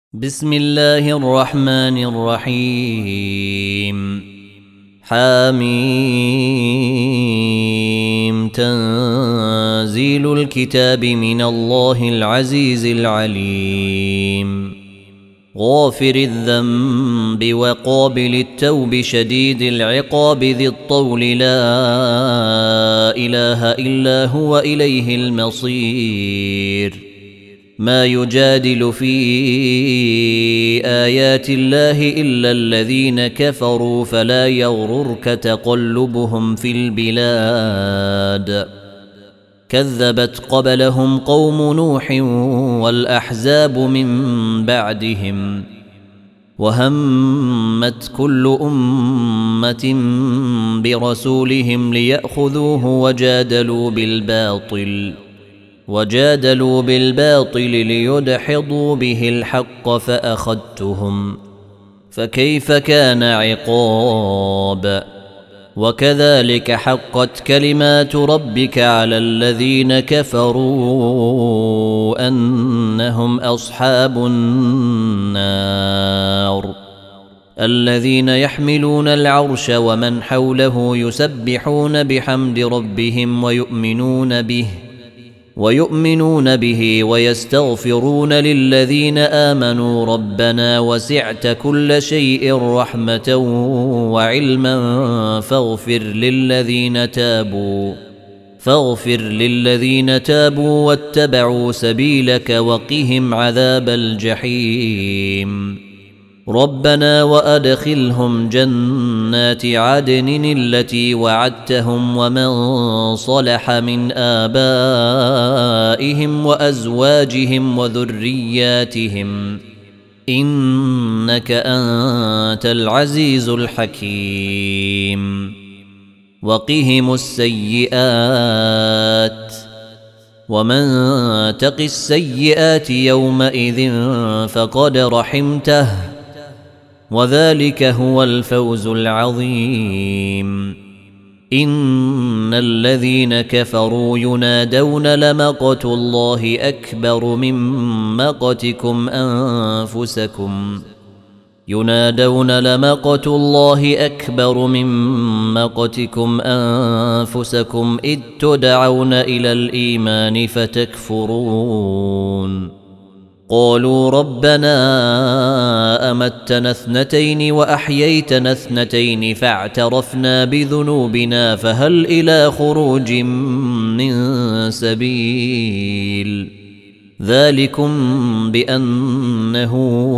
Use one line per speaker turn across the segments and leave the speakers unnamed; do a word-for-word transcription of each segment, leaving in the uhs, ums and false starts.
بسم الله الرحمن الرحيم. حاميم تنزيل الكتاب من الله العزيز العليم. غافر الذنب وقابل التوب شديد العقاب ذي الطول لا إله إلا هو إليه المصير. ما يجادل في آيات الله إلا الذين كفروا فلا يغررك تقلبهم في البلاد. كذبت قبلهم قوم نوح والأحزاب من بعدهم وهمت كل أمة برسولهم ليأخذوه وجادلوا بالباطل وجادلوا بالباطل ليدحضوا به الحق فأخذتهم فكيف كان عقاب. وكذلك حقت كلمات ربك على الذين كفروا أنهم أصحاب النار. الذين يحملون العرش ومن حوله يسبحون بحمد ربهم ويؤمنون به ويؤمنون به ويستغفرون للذين آمنوا ربنا وسعت كل شيء رحمة وعلما فاغفر للذين تابوا فاغفر للذين تابوا واتبعوا سبيلك وقهم عذاب الجحيم. ربنا وأدخلهم جنات عدن التي وعدتهم ومن صلح من آبائهم وأزواجهم وذرياتهم إنك أنت العزيز الحكيم. وقهم السيئات ومن تق السيئات يومئذ فقد رحمته وذلك هو الفوز العظيم. إن الذين كفروا ينادون لمقت الله أكبر من مقتكم أنفسكم ينادون لمقت الله أكبر من مقتكم أنفسكم إذ تدعون إلى الإيمان فتكفرون. قالوا ربنا أمتنا اثنتين وأحييتنا اثنتين فاعترفنا بذنوبنا فهل إلى خروج من سبيل. ذلكم بأنه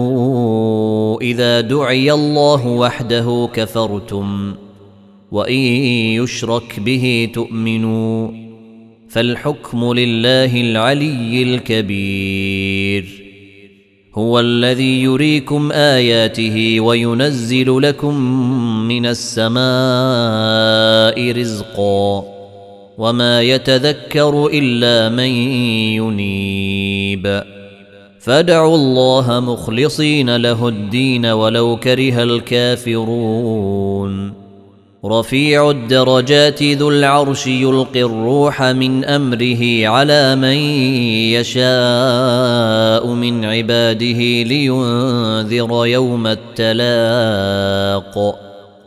إذا دعي الله وحده كفرتم وإن يشرك به تؤمنوا فالحكم لله العلي الكبير. هو الذي يريكم آياته وينزل لكم من السماء رزقا وما يتذكر إلا من ينيب. فادعوا الله مخلصين له الدين ولو كره الكافرون. رفيع الدرجات ذو العرش يلقي الروح من أمره على من يشاء من عباده لينذر يوم التلاق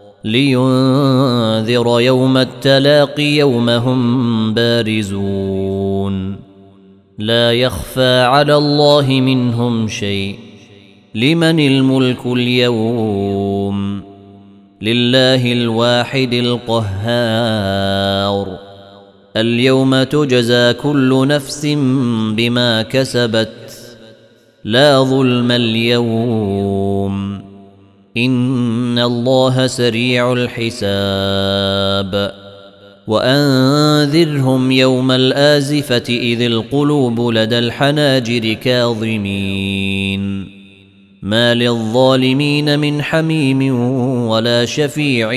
لينذر يوم التلاق يوم هم بارزون لا يخفى على الله منهم شيء. لمن الملك اليوم؟ لله الواحد القهار. اليوم تجزى كل نفس بما كسبت لا ظلم اليوم إن الله سريع الحساب. وأنذرهم يوم الآزفة إذ القلوب لدى الحناجر كاظمين ما للظالمين من حميم ولا شفيع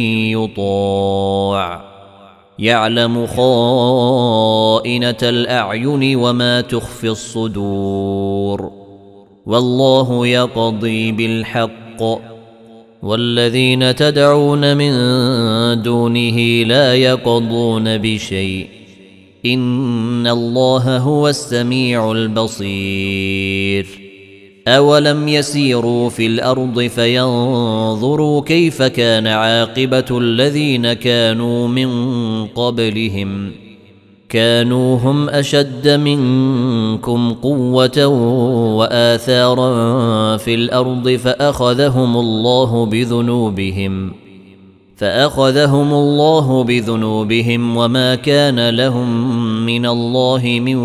يطاع. يعلم خائنة الأعين وما تخفي الصدور والله يقضي بالحق والذين تدعون من دونه لا يقضون بشيء إن الله هو السميع البصير. أولم يسيروا في الأرض فينظروا كيف كان عاقبة الذين كانوا من قبلهم كانوا هم أشد منكم قوة وآثارا في الأرض فأخذهم الله بذنوبهم فأخذهم الله بذنوبهم وما كان لهم من الله من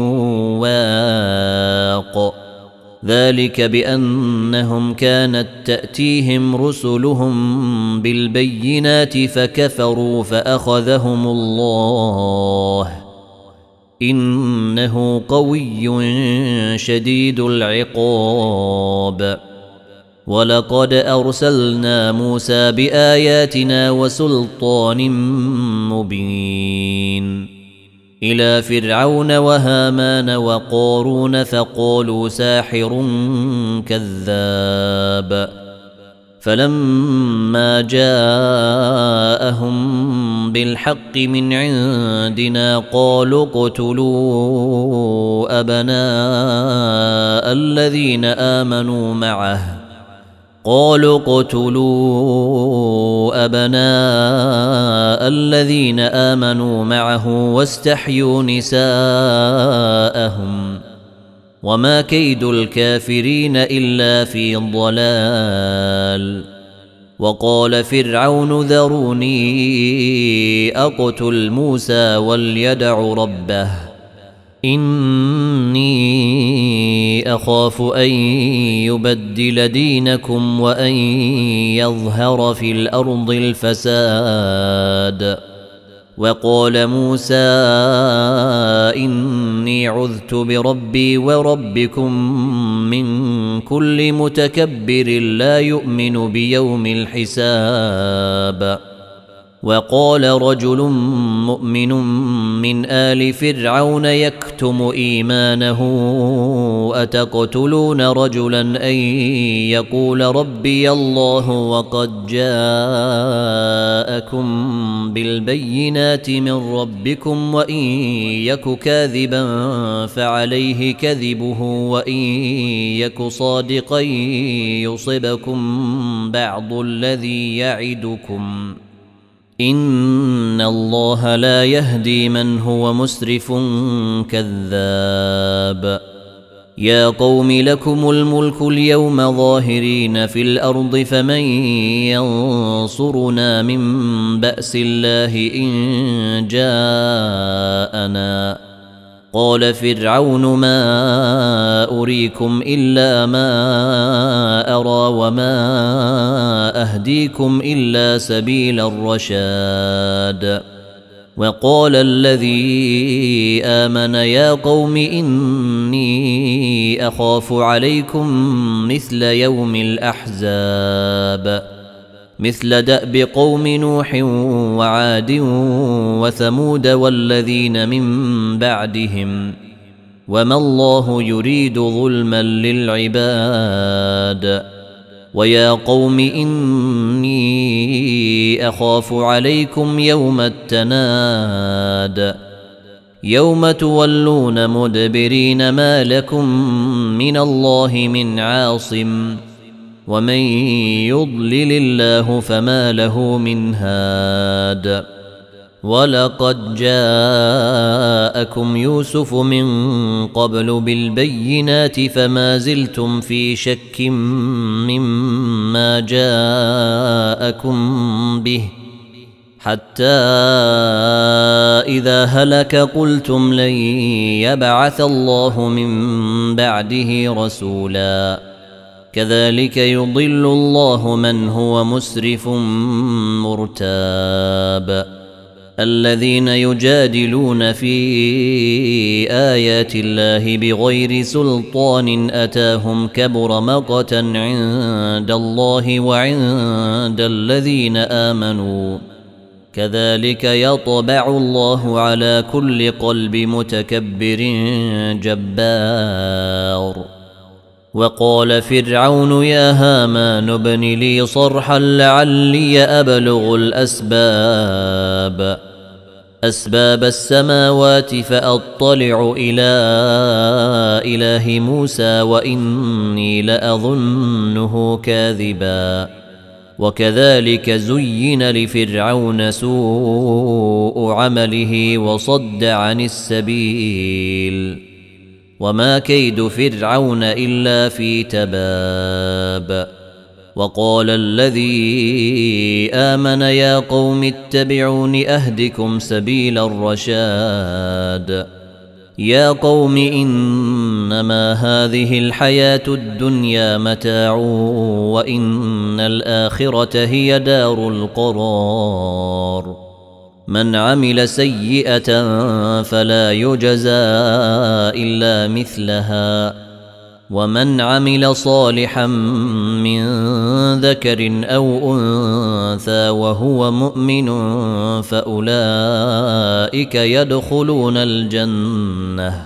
واق ذلك بأنهم كانت تأتيهم رسلهم بالبينات فكفروا فأخذهم الله إنه قوي شديد العقاب ولقد أرسلنا موسى بآياتنا وسلطان مبين إلى فرعون وهامان وقارون فقالوا ساحر كذاب فلما جاءهم بالحق من عندنا قالوا اقتلوا أبناء الذين آمنوا معه قالوا اقتلوا أبناء الذين آمنوا معه واستحيوا نساءهم وما كيد الكافرين إلا في ضلال وقال فرعون ذروني أقتل موسى وليدع ربه إني أخاف أن يبدل دينكم وأن يظهر في الأرض الفساد وقال موسى إني عذت بربي وربكم من كل متكبر لا يؤمن بيوم الحساب وقال رجل مؤمن من آل فرعون يكتم إيمانه أتقتلون رجلا أن يقول ربي الله وقد جاءكم بالبينات من ربكم وإن يك كاذبا فعليه كذبه وإن يك صادقا يصبكم بعض الذي يعدكم إن الله لا يهدي من هو مسرف كذاب يا قوم لكم الملك اليوم ظاهرين في الأرض فمن ينصرنا من بأس الله إن جاءنا قال فرعون ما أريكم إلا ما أرى وما أهديكم إلا سبيل الرشاد وقال الذي آمن يا قوم إني أخاف عليكم مثل يوم الأحزاب مثل دأب قوم نوح وعاد وثمود والذين من بعدهم وما الله يريد ظلما للعباد ويا قوم إني أخاف عليكم يوم التناد يوم تولون مدبرين ما لكم من الله من عاصم ومن يضلل الله فما له من هاد ولقد جاءكم يوسف من قبل بالبينات فما زلتم في شك مما جاءكم به حتى إذا هلك قلتم لن يبعث الله من بعده رسولا كذلك يضل الله من هو مسرف مرتاب الذين يجادلون في آيات الله بغير سلطان أتاهم كبر مقتا عند الله وعند الذين آمنوا كذلك يطبع الله على كل قلب متكبر جبار وقال فرعون يا هامان ابن لي صرحا لعلي أبلغ الأسباب أسباب السماوات فأطلع إلى إله موسى وإني لأظنه كاذبا وكذلك زين لفرعون سوء عمله وصد عن السبيل وما كيد فرعون إلا في تباب وقال الذي آمن يا قوم اتبعون أهدكم سبيل الرشاد يا قوم إنما هذه الحياة الدنيا متاع وإن الآخرة هي دار القرار من عمل سيئة فلا يجزى إلا مثلها ومن عمل صالحا من ذكر أو أنثى وهو مؤمن فأولئك يدخلون الجنة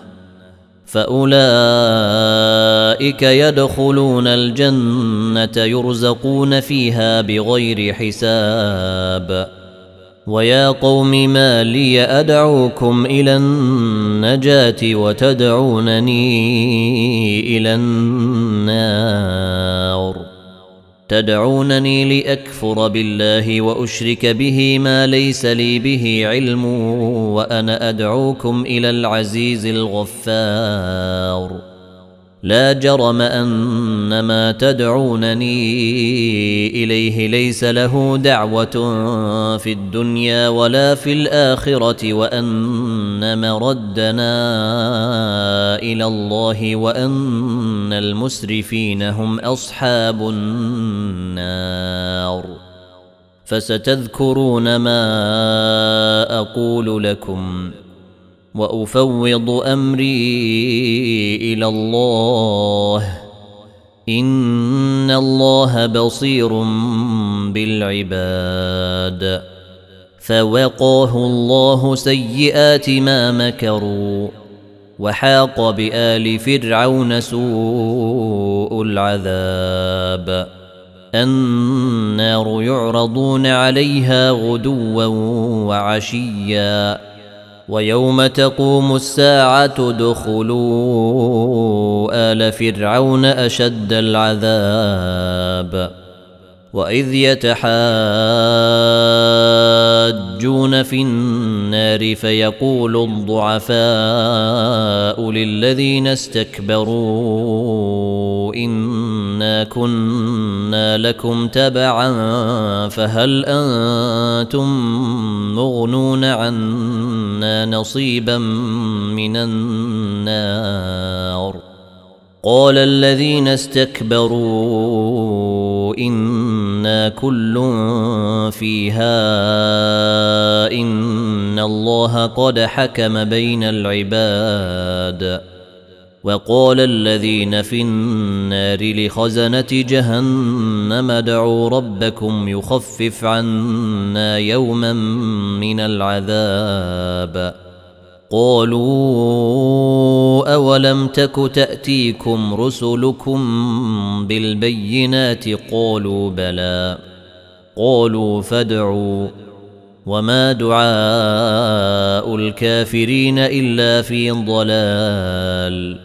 فأولئك يدخلون الجنة يرزقون فيها بغير حساب ويا قوم ما لي أدعوكم إلى النجاة وتدعونني إلى النار تدعونني لأكفر بالله وأشرك به ما ليس لي به علم وأنا أدعوكم إلى العزيز الغفار لا جرم أن ما تدعونني إليه ليس له دعوة في الدنيا ولا في الآخرة وأن مردنا إلى الله وأن المسرفين هم أصحاب النار فستذكرون ما أقول لكم وأفوض أمري إلى الله إن الله بصير بالعباد فوقاه الله سيئات ما مكروا وحاق بآل فرعون سوء العذاب النار يعرضون عليها غدوا وعشيا ويوم تقوم الساعة ادخلوا آل فرعون أشد العذاب وإذ يتحاجون في النار فيقول الضعفاء للذين استكبروا إنا كنا لكم تبعا فهل أنتم مغنون عنا نصيبا من النار قال الذين استكبروا إنا كل فيها إن الله قد حكم بين العباد وقال الذين في النار لخزنة جهنم ادعوا ربكم يخفف عنا يوما من العذاب قالوا أولم تك تأتيكم رسلكم بالبينات قالوا بلى قالوا فادعوا وما دعاء الكافرين إلا في ضلال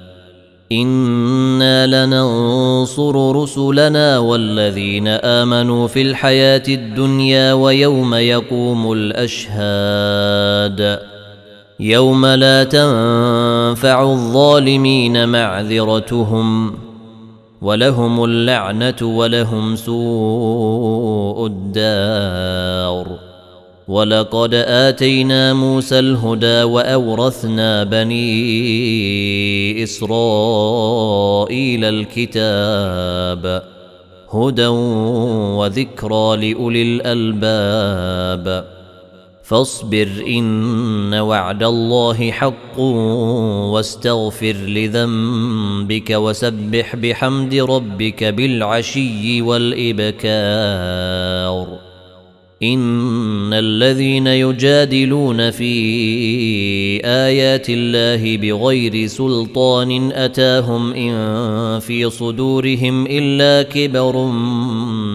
إنا لننصر رسلنا والذين آمنوا في الحياة الدنيا ويوم يقوم الأشهاد يوم لا تنفع الظالمين معذرتهم ولهم اللعنة ولهم سوء الدار ولقد آتينا موسى الهدى وأورثنا بني إسرائيل الكتاب هدى وذكرى لأولي الألباب فاصبر إن وعد الله حق واستغفر لذنبك وسبح بحمد ربك بالعشي والإبكار إن الذين يجادلون في آيات الله بغير سلطان أتاهم إن في صدورهم إلا كبر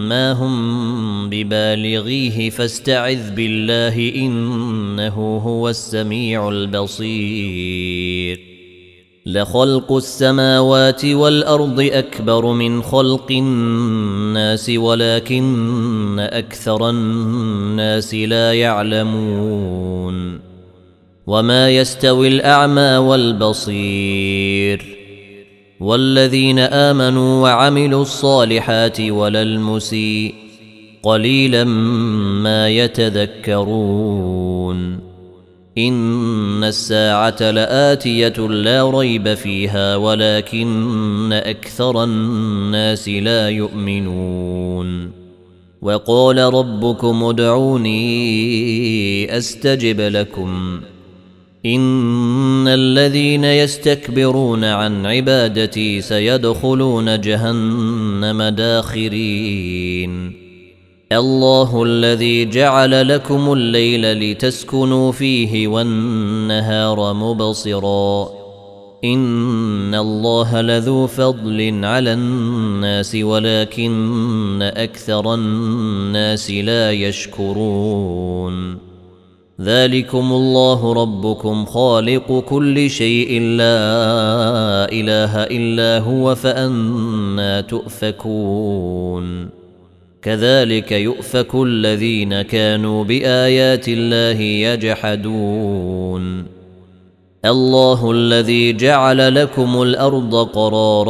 ما هم ببالغيه فاستعذ بالله إنه هو السميع البصير لخلق السماوات والأرض أكبر من خلق الناس ولكن أكثر الناس لا يعلمون وما يستوي الأعمى والبصير والذين آمنوا وعملوا الصالحات ولا المسيء قليلا ما يتذكرون إن الساعة لآتية لا ريب فيها ولكن أكثر الناس لا يؤمنون وقال ربكم ادعوني أستجب لكم إن الذين يستكبرون عن عبادتي سيدخلون جهنم داخرين الله الذي جعل لكم الليل لتسكنوا فيه والنهار مبصرا إن الله لذو فضل على الناس ولكن أكثر الناس لا يشكرون ذلكم الله ربكم خالق كل شيء لا إله إلا هو فأنى تؤفكون كذلك يؤفك الذين كانوا بآيات الله يجحدون الله الذي جعل لكم الأرض قرارا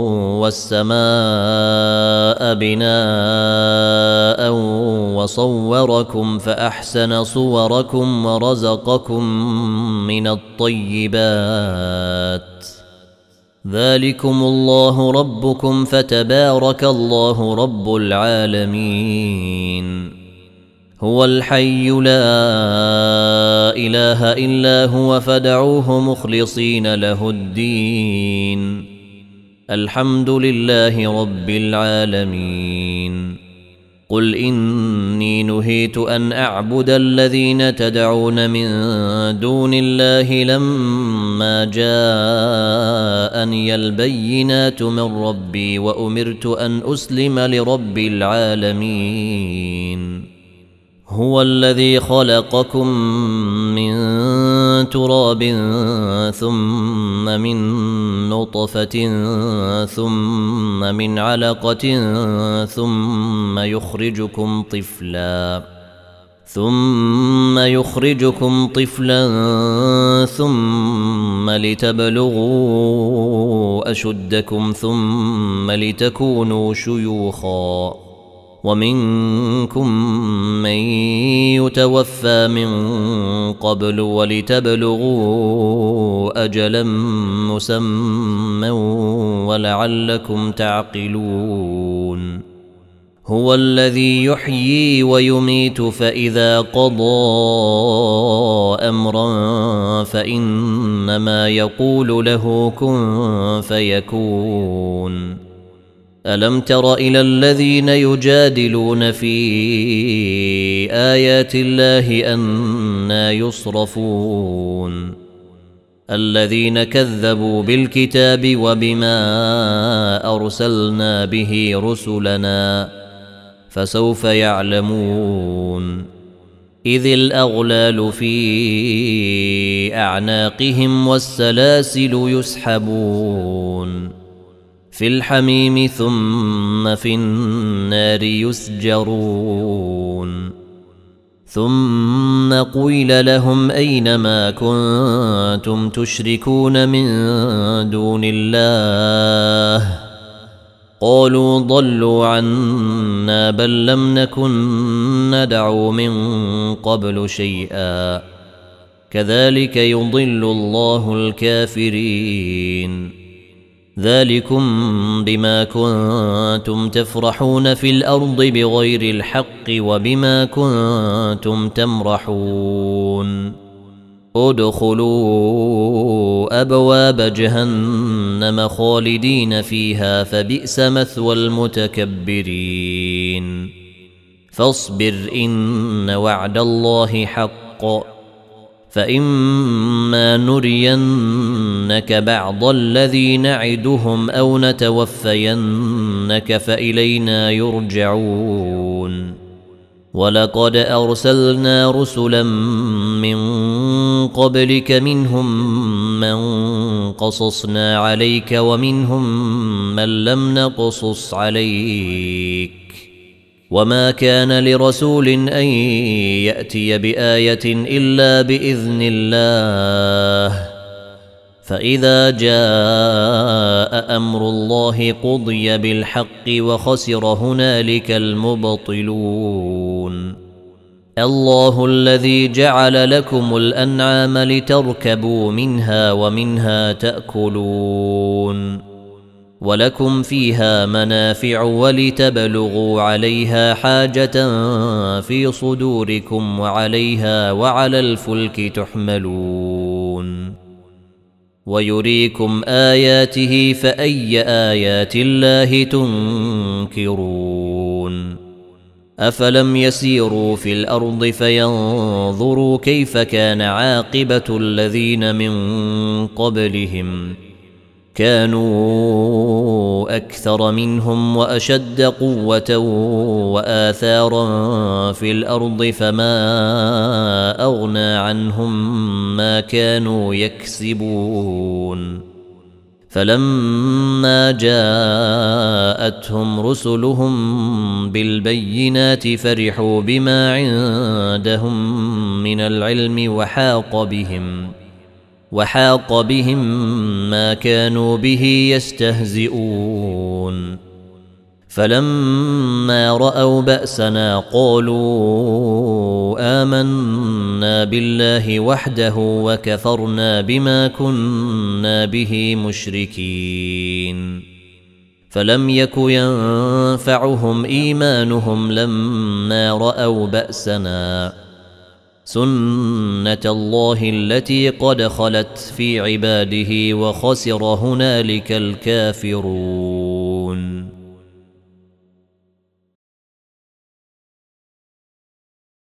والسماء بناء وصوركم فأحسن صوركم ورزقكم من الطيبات ذلكم الله ربكم فتبارك الله رب العالمين هو الحي لا إله إلا هو فادعوه مخلصين له الدين الحمد لله رب العالمين قل إني نهيت أن أعبد الذين تدعون من دون الله لما جاءني البينات من ربي وأمرت أن أسلم لرب العالمين هو الذي خلقكم من تراب ثم من نطفة ثم من علقة ثم يخرجكم طفلا ثم يخرجكم طفلا ثم لتبلغوا أشدكم ثم لتكونوا شيوخا ومنكم من يتوفى من قبل ولتبلغوا أجلا مسمى ولعلكم تعقلون هو الذي يحيي ويميت فإذا قضى أمرا فإنما يقول له كن فيكون ألم تر إلى الذين يجادلون في آيات الله أنى يصرفون الذين كذبوا بالكتاب وبما أرسلنا به رسلنا فسوف يعلمون إذ الأغلال في أعناقهم والسلاسل يسحبون في الحميم ثم في النار يسجرون ثم قيل لهم أين ما كنتم تشركون من دون الله قالوا ضلوا عنا بل لم نكن ندعو من قبل شيئا كذلك يضل الله الكافرين ذلكم بما كنتم تفرحون في الأرض بغير الحق وبما كنتم تمرحون ادخلوا أبواب جهنم خالدين فيها فبئس مثوى المتكبرين فاصبر إن وعد الله حق فإما نرينك بعض الذي نعدهم أو نتوفينك فإلينا يرجعون ولقد أرسلنا رسلا من قبلك منهم من قصصنا عليك ومنهم من لم نقصص عليك وما كان لرسول أن يأتي بآية إلا بإذن الله فإذا جاء أمر الله قضي بالحق وخسر هنالك المبطلون الله الذي جعل لكم الأنعام لتركبوا منها ومنها تأكلون ولكم فيها منافع ولتبلغوا عليها حاجة في صدوركم وعليها وعلى الفلك تحملون ويريكم آياته فأي آيات الله تنكرون أفلم يسيروا في الأرض فينظروا كيف كان عاقبة الذين من قبلهم كانوا أكثر منهم وأشد قوة وآثارا في الأرض فما أغنى عنهم ما كانوا يكسبون فلما جاءتهم رسلهم بالبينات فرحوا بما عندهم من العلم وحاق بهم وحاق بهم ما كانوا به يستهزئون فلما رأوا بأسنا قالوا آمنا بالله وحده وكفرنا بما كنا به مشركين فلم يك ينفعهم إيمانهم لما رأوا بأسنا سنة الله التي قد خلت في عباده وخسر هنالك الكافرون.